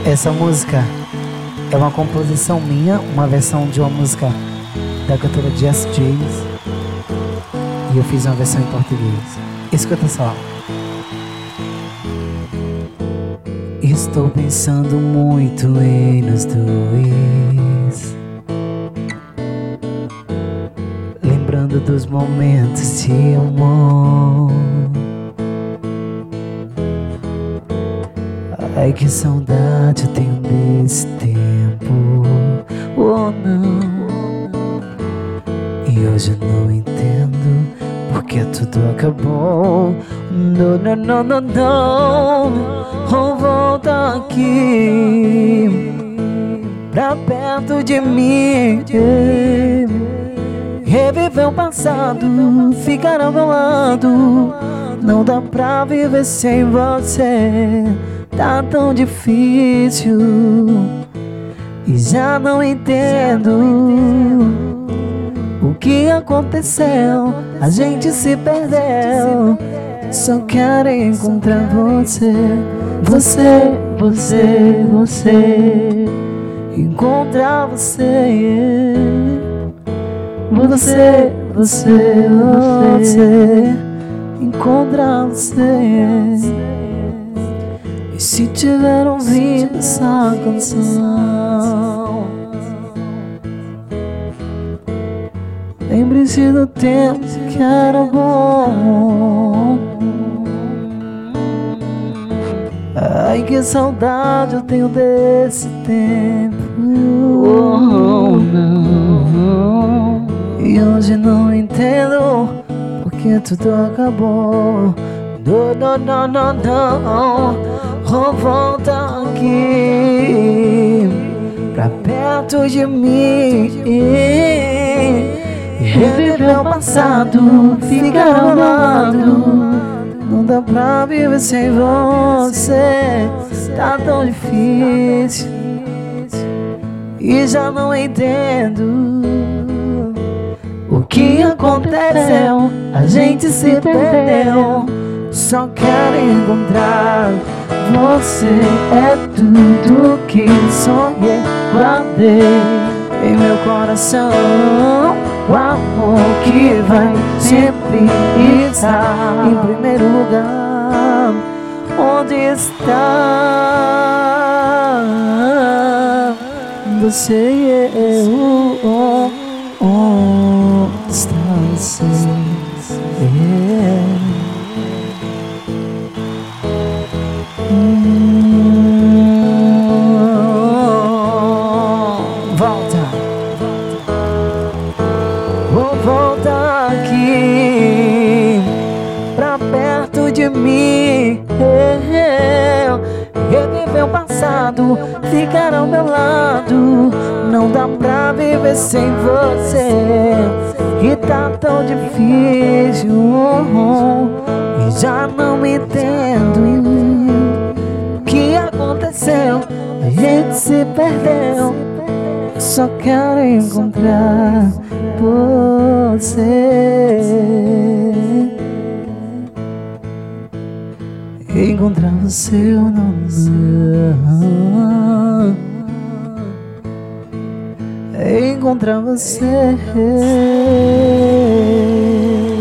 Essa música é uma composição minha, uma versão de uma música da cantora Jess James, e eu fiz uma versão em português. Escuta só. Estou pensando muito em nós dois, lembrando dos momentos de amor. Ai, que saudade eu tenho desse tempo. Oh, não. E hoje eu não entendo porque tudo acabou. Não, não, não, não, não. Oh, volta aqui pra perto de mim. Reviver o passado, ficar ao meu lado. Não dá pra viver sem você. Tá tão difícil e já não entendo o que aconteceu. A gente se perdeu. Só quero encontrar você. Você, você, você. Encontrar você. Você, você, você. Encontrar você. E se tiver ouvido essa canção, lembre-se do tempo que era bom. Ai, que saudade eu tenho desse tempo. Oh, não. E hoje não entendo porque tudo acabou. Não, não, não, não. Oh, volta aqui pra perto de mim. Reviver o passado, ficar ao lado. Não dá pra viver sem você. Tá tão difícil e já não entendo o que aconteceu. A gente se perdeu. Só quero encontrar você. É tudo que sonhei, guardei em meu coração. O amor que vai sempre estar em primeiro lugar. Onde está você e eu? Onde está você? Volta aqui pra perto de mim. Reviver o passado, ficar ao meu lado. Não dá pra viver sem você. E tá tão difícil e já não entendo o que aconteceu. A gente se perdeu. Só quero encontrar você. Encontrar você eu não. Encontrar você.